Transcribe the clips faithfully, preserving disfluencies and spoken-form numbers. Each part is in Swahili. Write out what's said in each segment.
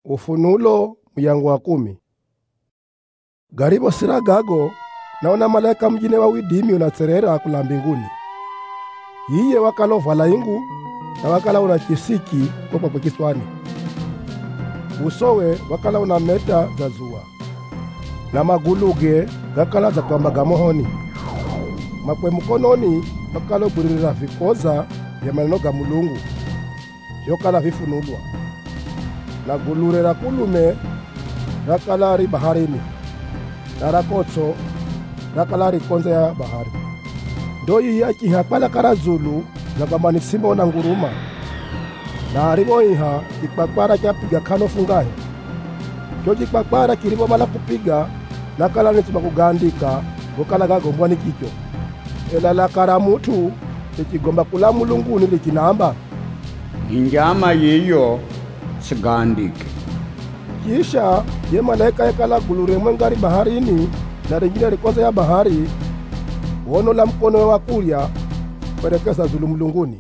Ufunulo myango wa kumi. Garibo siragago naona malaika mjine wa widimi unatserera kula mbinguni. Yiye wakalo vala ingu na wakala una kisiki kwa kwa kiswani. Usowe wakala una meta za zua. Na maguluge gakala za kwamba gamohoni. Makwe mkononi wakalo buririra vikoza ya maneno ga Mulungu. Yokala vifunulwa. Na gulure la kulume rakalari baharini na rakotso rakalari konza ya bahari. Ndoi yaki hapala karazulu na gamani simba na nguruma na haribo iha kipakpara kiapiga kano fungahe. Joji kipakpara kiribo mala kupiga na kala nituma kugandika wakala gagombwa ni kicho. Ela la karamutu ikigomba kula Mulunguni likinamba injama yiyo sigandike. Kisha ye malaika yakala gulure mwengari baharini na ringine rikoza ya bahari wono la mkono wa kulia perekeza zulu Mulunguni.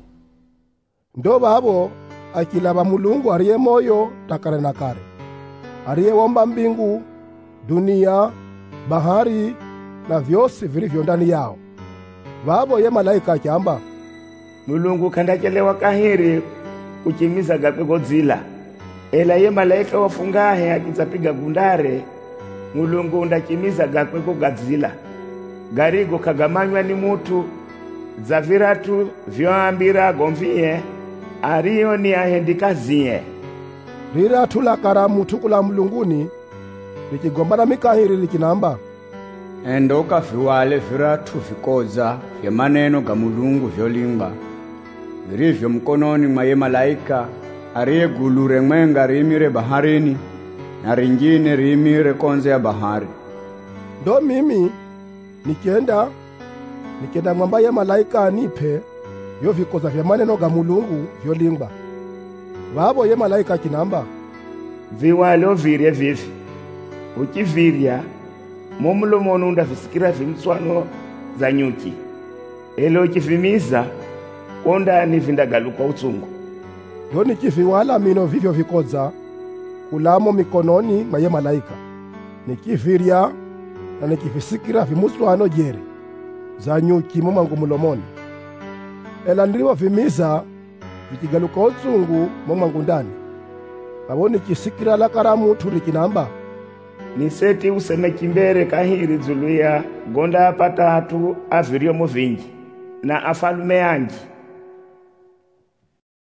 Ndo babo akilaba Mulungu ariye moyo takare na kare. Ariye womba mbingu, dunia, bahari na vyosi vilivyo ndani yao. Babo ye malaika akiamba Mulungu kandachelewa kahiri kuchimiza gakwe Godzilla. Ela ye malaika wafungahe akizapiga gundare Mulungu ndachimiza gakwe Godzilla. Garigo kagamanywa ni mutu za viratu vyoambira gomvie ariyo ni ahendikazie. Riratu la karamu tukula Mulunguni likigombana mikahiri likinamba Endoka viwale viratu vikoza vya maneno ga Mulungu vyolinga virivyo mkononi mwa ye malaika ariye gulure mwenga rimire baharini na ringine rimire konze ya bahari. Ndo mimi nikienda nikienda mwamba ye malaika anipe yo vikoza vya maneno ga Mulungu vyolimba. Wabo ye malaika kinamba viwalo virye vivi ukivirya momulomonu ndavisikira vimtswano za nyuki. Elo ukivimiza konda ni vindagaluka utsungu. Ndo nikiviwala mino vivyo vikoza kulamo mikononi mwa ye malaika. Nikivirya na nikivisikira vimuswano jere za nyuki momangu mulomoni. Ela ndiriwa vimiza vikigaluka utsungu momangu ndani. Abo nikisikira la karamu turikinamba niseti useme kimbere kahiri zuluya gonda patatu aviryo muvingi na afalume yangi